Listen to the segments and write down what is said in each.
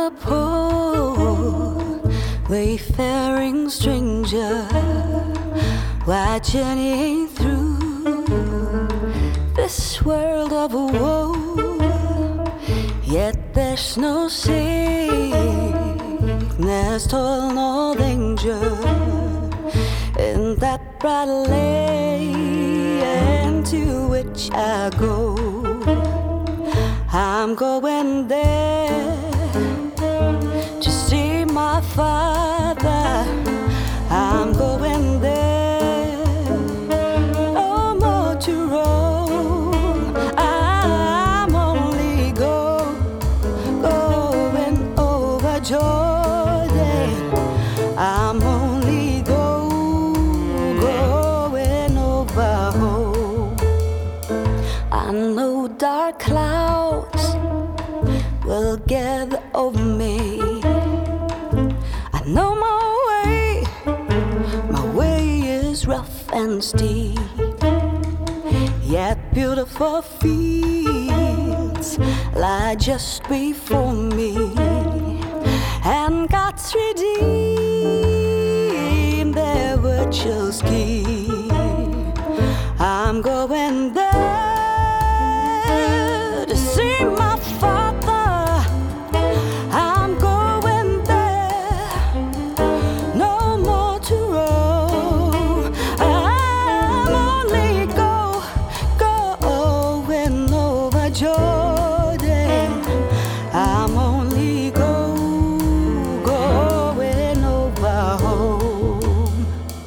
a poor wayfaring stranger, why journeying through this world of woe? Yet there's no sickness, toil, nor danger in that bright land to which I go. I'm going there to see my Father. I'm going there, no more to roam. I'm only going over Jordan. I'm only going over home. I know dark clouds will gather over me. I know my way is rough and steep, yet beautiful fields lie just before me, and God's redeemed their virtues keep. I'm going there to see my Father. I'm going there, no more to roam. I'm only going over Jordan. I'm only going over home.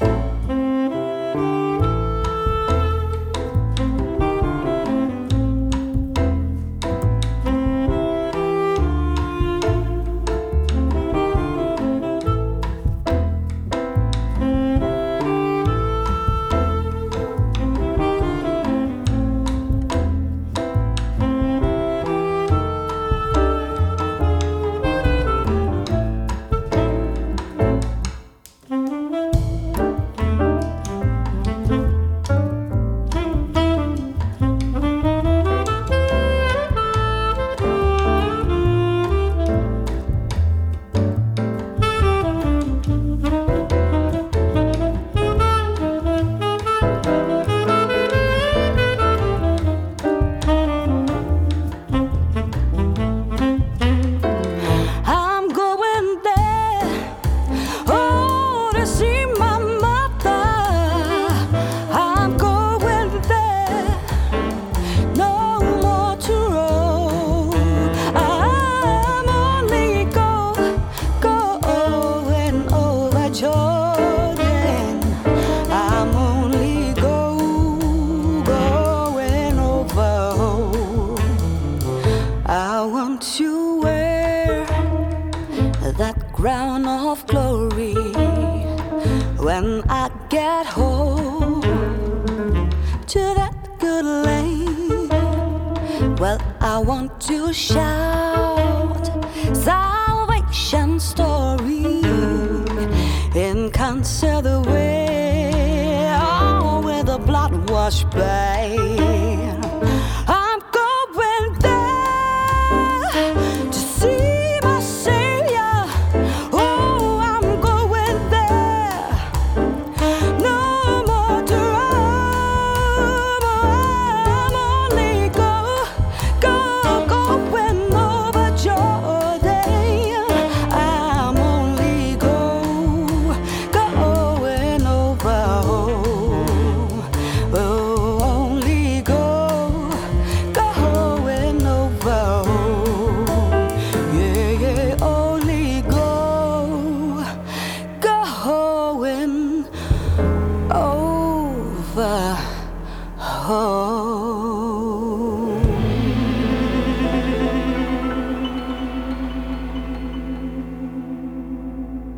I want to wear that crown of glory when I get home to that good land. Well, I want to shout salvation story in concert the way, oh, with the blood washed bay.